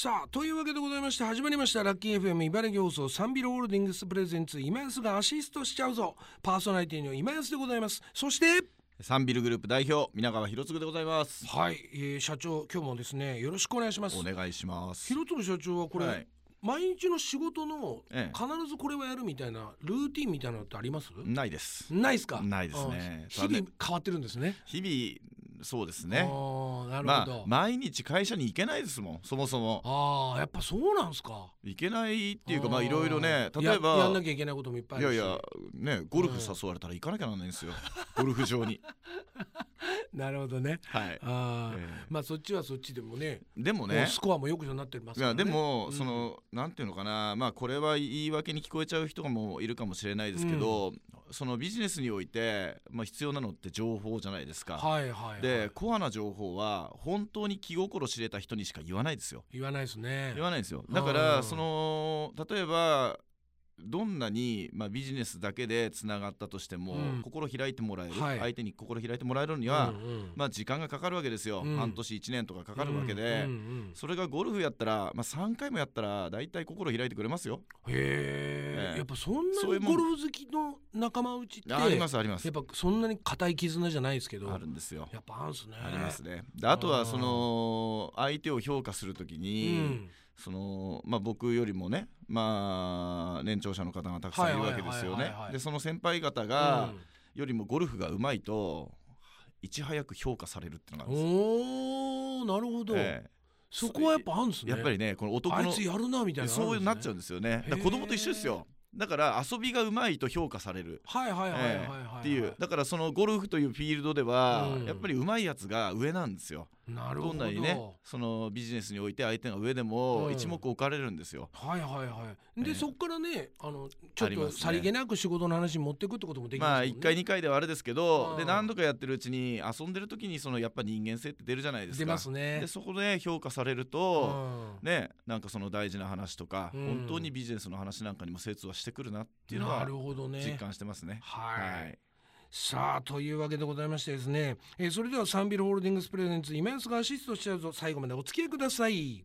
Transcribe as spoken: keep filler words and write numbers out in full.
さあというわけでございまして始まりましたラッキー エフエム 茨城放送サンビルホールディングスプレゼンツ今安がアシストしちゃうぞ。パーソナリティの今安でございます。そしてサンビルグループ代表皆川博嗣でございます。 はい、えー、社長今日もですねよろしくお願いします。 お願いします。 博嗣社長はこれ、はい、毎日の仕事の、 ええ、 必ずこれはやるみたいなルーティンみたいなのってあります？ ないです。 ないですか？ ないですね。 日々変わってるんですね。 日々そうですね。 あー、なるほど。 まあ、毎日会社に行けないですもん、そもそも。 ああ、やっぱそうなんですか。 行けないっていうか、まあいろいろね、例えばや, やんなきゃいけないこともいっぱいあるし、 いやいやね、ゴルフ誘われたら行かなきゃならないんですよ、うん、ゴルフ場になるほどね。 はい。 あ、 えー、 まあそっちはそっちでもね。 でもね、 スコアもよくなってますからね。 いやでも、 うん、 そのなんていうのかな、まあこれは言い訳に聞こえちゃう人もいるかもしれないですけど、うん、そのビジネスにおいて、まあ、必要なのって情報じゃないですか。 はいはいはい。 でコアな情報は本当に気心知れた人にしか言わないですよ。 言わないですね。 言わないですよ。だからその例えばどんなに、まあ、ビジネスだけでつながったとしても、うん、心開いてもらえる、はい、相手に心開いてもらえるには、うんうん、まあ、時間がかかるわけですよ、うん、半年いちねんとかかかるわけで、うんうんうん、それがゴルフやったら、まあ、さんかいもやったらだいたい心開いてくれますよ。 へー、やっぱそんなにゴルフ好きの仲間内ってありますあります。 やっぱそんなに固い絆じゃないですけどあるんですよ。 やっぱあるんすね。 ありますね。であとはその相手を評価するときに、うん、そのまあ、僕よりもね、まあ、年長者の方がたくさんいるわけですよね。でその先輩方が、うん、よりもゴルフが上手いといち早く評価されるっていうのがあるんですよ。 おー、なるほど、えー、そこはやっぱあるんですね。 やっぱりね、この男のあいつやるなみたいな、 そうなっちゃうんですよね。だから子供と一緒ですよ。だから遊びがうまいと評価されるっていう。だからそのゴルフというフィールドでは、うん、やっぱりうまいやつが上なんですよ。 なるほど。 どんなにね、そのビジネスにおいて相手が上でも一目置かれるんですよ、 うん、はいはいはい。で、えー、そっからね、あのちょっとさりげなく仕事の話に持っていくってこともできますもんね。まあいっかいにかいではあれですけど、で何度かやってるうちに遊んでる時にそのやっぱ人間性って出るじゃないですか。 出ますね。 でそこで評価されると、うん、ね、なんかその大事な話とか、うん、本当にビジネスの話なんかにも精通はしてくるなっていうのは実感してますね。 はい、はい。さあというわけでございましてですね、えー、それではサンビルホールディングスプレゼンツ今安がアシストしちゃうぞ、最後までお付き合いください。